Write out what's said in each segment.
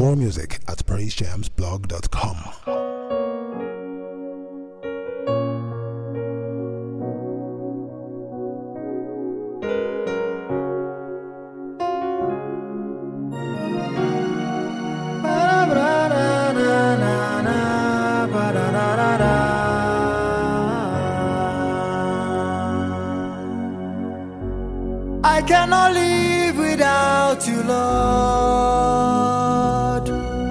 More music at praisejamsblog.com. I cannot live without you, Lord.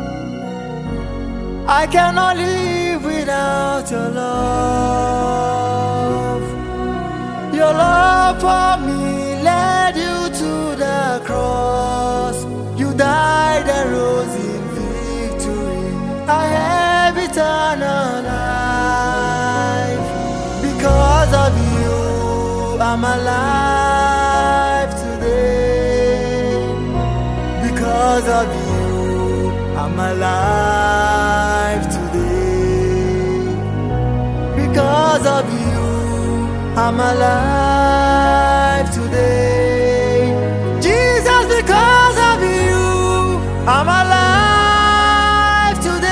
I cannot live without your love. Your love for me led you to the cross. You died and rose in victory. I have eternal life. Because of you, I'm alive today. Because of you, I'm alive today. Because of you, I'm alive today. Jesus, because of you, I'm alive today.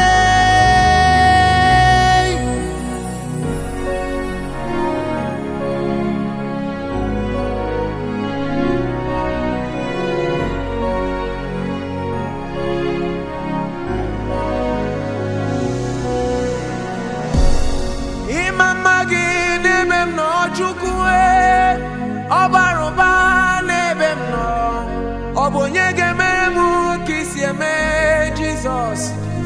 Chukwe obaroba n'ebe m nọ ọ bụ onye ga-emere m ka isi eme Jizọs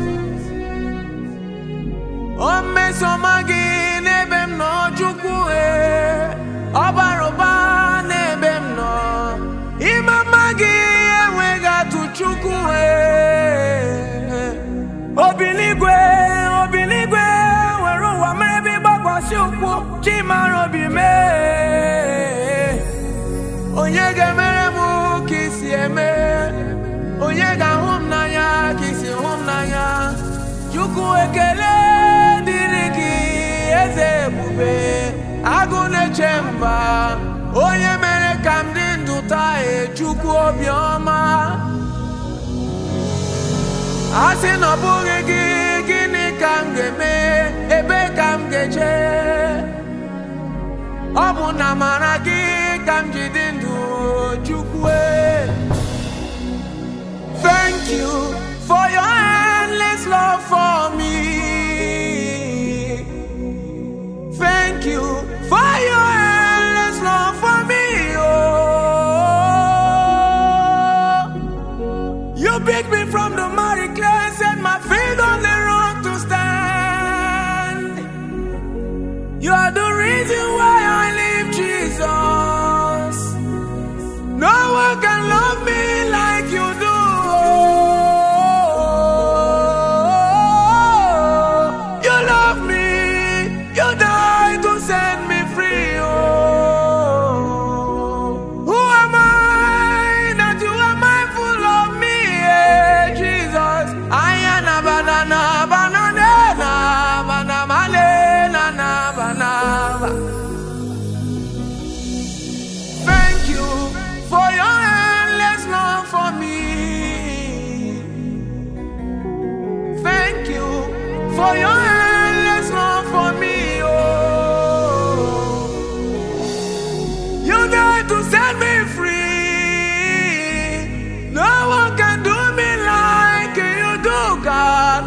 o mesoma gị n'ebe m nọ Chukwe obaroba n'ebe m nọ ịmama gị enweghị atụ Chukwe obiligwe nwere ụwa ma ebe ịgbakwasị ụkwụ chimara obi mee onye ga-emere m ka isi eme onye ga-ahụ m n'anya ka isi hụ m n'anya Chukwu ekele dịrị gị eze ebube agụ na-eche mba onye mere ka m dị ndụ taa Chukwu obiọma a sị na ọ bụghị gị gịnị ka m ga-eme ebe ka m ga-eje ọ bụ na amara gị ka m ji dị ndụ Chukwu. Thank you for your endless love for me. Thank you for your endless love for me. Oh, you picked me from the miry clay, set my feet on the rock to stand. You are the reason why I live, Jesus. No one can love me like you do. You love me, you died to set me free. Who am I that you are mindful of me, Jesus? I am a banana. Thank you for your endless love for me. Thank you for your endless love for me. Oh, you died to set me free. No one can do me like you do, God.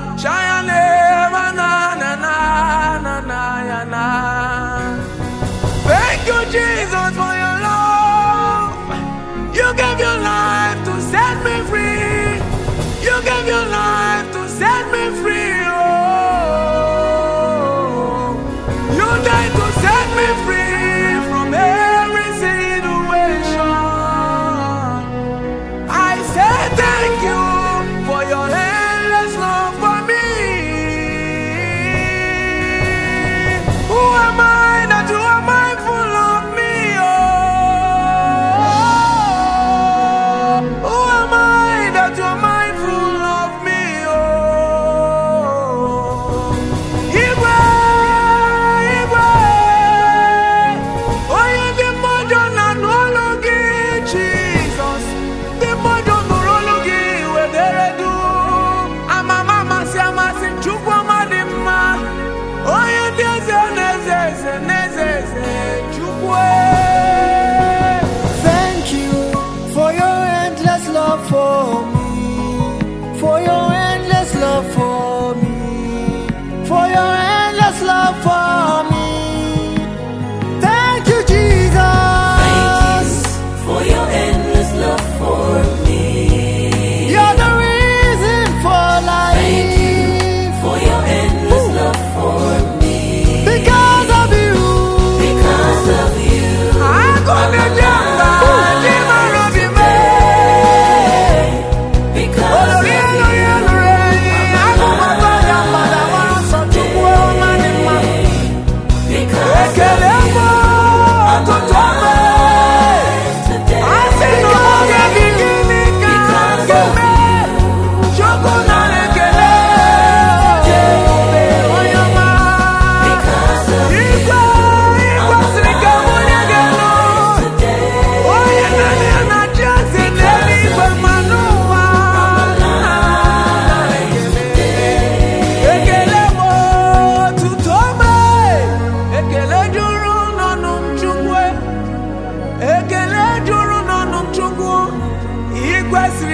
Thank you, Jesus, for your love. You gave your life to set me free. You gave your life to set me free. Oh.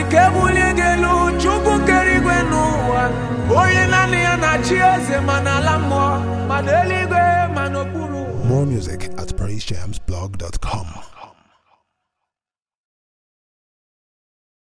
kebulie gelu chukwu kerigwe n'ụwa onye naanị ya na-achị eze ma n'ala mmụọ ma n'eluigwe ma n'okpuru. More music at praisejamsblog.com.